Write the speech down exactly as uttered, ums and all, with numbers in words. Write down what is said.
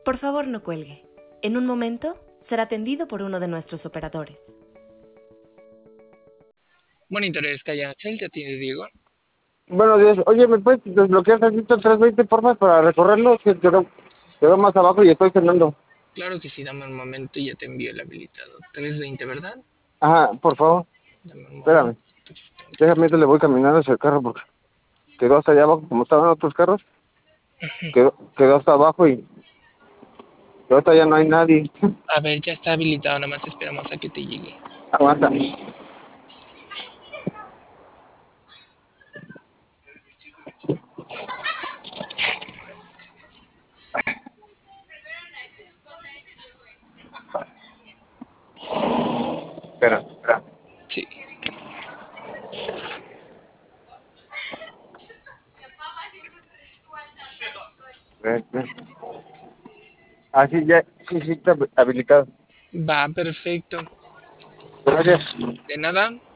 Por favor, no cuelgue. En un momento será atendido por uno de nuestros operadores. Monitores Calle Ángel, te atiende Diego. Buenos días. Oye, ¿me puedes desbloquear tantito el trescientos veinte, porfa, para recorrerlo? Que quedó, quedó más abajo y estoy cenando. Claro que sí, dame un momento y ya te envío el habilitado. trescientos veinte, ¿verdad? Ajá, por favor. Dame un Espérame. momento. Déjame, mientras le voy caminando hacia el carro porque quedó hasta allá abajo, como estaban otros carros. Quedó, quedó hasta abajo y ahorita ya no hay nadie. A ver, ya está habilitado, nada más esperamos a que te llegue. Aguanta. Espera, espera. Sí. Ven, ven. Ah, sí, ya, sí, sí, está habilitado. Va, perfecto. Gracias. De nada.